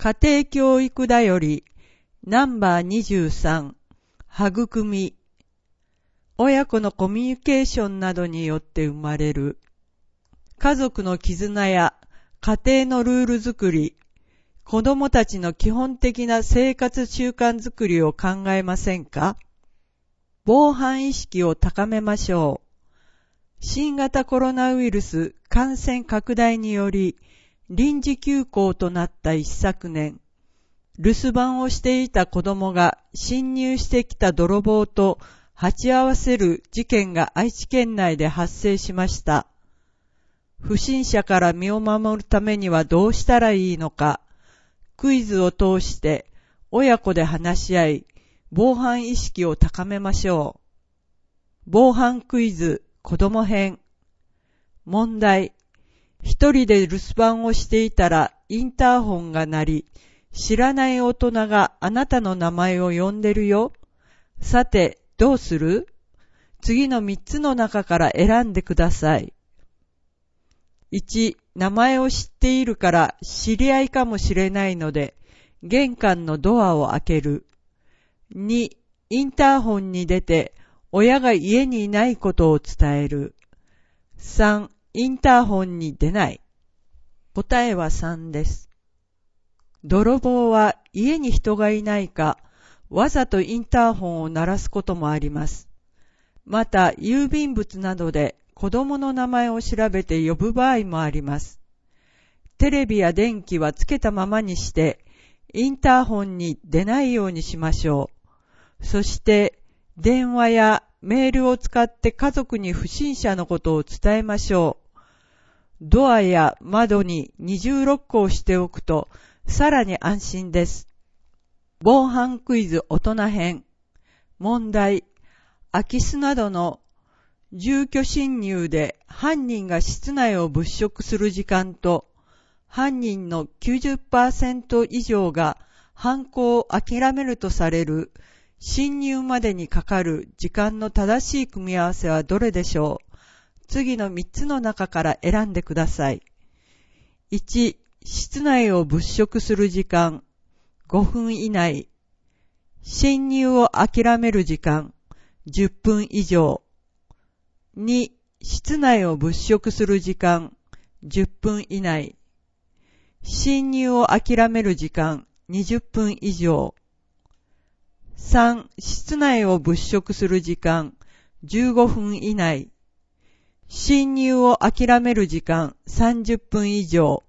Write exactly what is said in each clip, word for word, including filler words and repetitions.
家庭教育だよりナンバーにじゅうさん、育み。親子のコミュニケーションなどによって生まれる家族の絆や家庭のルール作り、子供たちの基本的な生活習慣づくりを考えませんか？防犯意識を高めましょう。新型コロナウイルス感染拡大により臨時休校となった一昨年、留守番をしていた子供が侵入してきた泥棒と鉢合わせる事件が愛知県内で発生しました。不審者から身を守るためにはどうしたらいいのか、クイズを通して親子で話し合い、防犯意識を高めましょう。防犯クイズ子供編。問題。一人で留守番をしていたらインターホンが鳴り、知らない大人があなたの名前を呼んでるよ。さて、どうする？次のみっつの中から選んでください。いち、名前を知っているから知り合いかもしれないので、玄関のドアを開ける。に、インターホンに出て、親が家にいないことを伝える。さん、インターホンに出ない。答えはさんです。泥棒は家に人がいないか、わざとインターホンを鳴らすこともあります。また、郵便物などで子供の名前を調べて呼ぶ場合もあります。テレビや電気はつけたままにして、インターホンに出ないようにしましょう。そして、電話やメールを使って家族に不審者のことを伝えましょう。ドアや窓に二重ロックをしておくと、さらに安心です。防犯クイズ大人編。問題。空き巣などの住居侵入で犯人が室内を物色する時間と、犯人の きゅうじゅっパーセント 以上が犯行を諦めるとされる侵入までにかかる時間の正しい組み合わせはどれでしょう？次のみっつの中から選んでください。いち、室内を物色する時間、ごふん以内。侵入を諦める時間、じゅっぷん以上。に、室内を物色する時間、じゅっぷん以内。侵入を諦める時間、にじゅっぷん以上。さん、室内を物色する時間、じゅうごふん以内。侵入を諦める時間、さんじゅっぷん以上。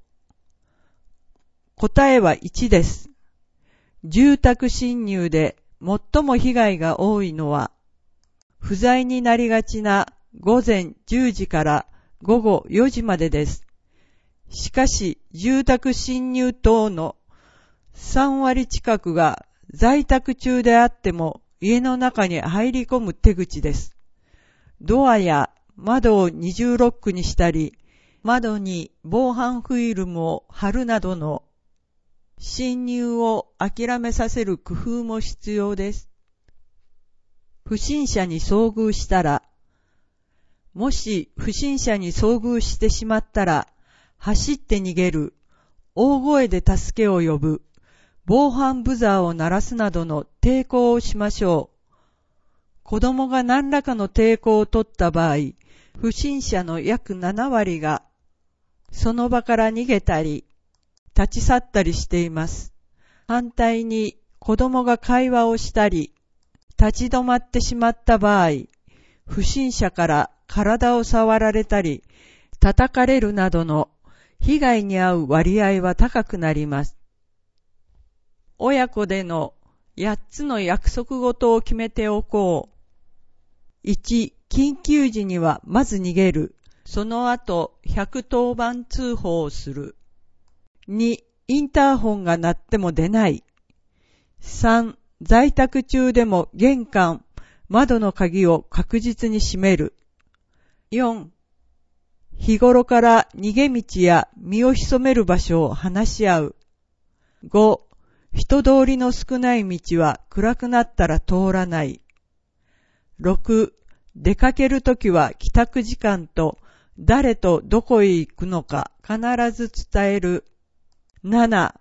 答えはいちです。住宅侵入で最も被害が多いのは、不在になりがちな午前じゅうじから午後よじまでです。しかし、住宅侵入等のさんわり近くが在宅中であっても家の中に入り込む手口です。ドアや窓を二重ロックにしたり、窓に防犯フィルムを貼るなどの侵入を諦めさせる工夫も必要です。不審者に遭遇したら、もし不審者に遭遇してしまったら、走って逃げる、大声で助けを呼ぶ、防犯ブザーを鳴らすなどの抵抗をしましょう。子供が何らかの抵抗を取った場合、不審者の約ななわりがその場から逃げたり、立ち去ったりしています。反対に子供が会話をしたり、立ち止まってしまった場合、不審者から体を触られたり、叩かれるなどの被害に遭う割合は高くなります。親子でのやっつの約束事を決めておこう。いち、緊急時にはまず逃げる。その後、ひゃくとおばん通報をする。に、インターホンが鳴っても出ない。さん、在宅中でも玄関、窓の鍵を確実に閉める。よん、日頃から逃げ道や身を潜める場所を話し合う。ご、人通りの少ない道は暗くなったら通らない。ろく、出かけるときは帰宅時間と誰とどこへ行くのか必ず伝える。なな、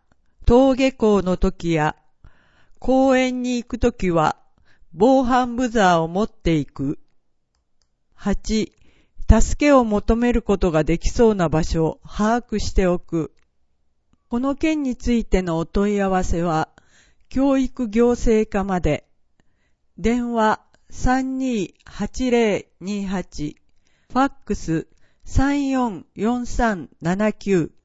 登下校の時や公園に行く時は防犯ブザーを持っていく。はち、助けを求めることができそうな場所を把握しておく。この件についてのお問い合わせは、教育行政課まで。電話 さんにーはちぜろにーはち、ファックス さんよんよんさんななきゅう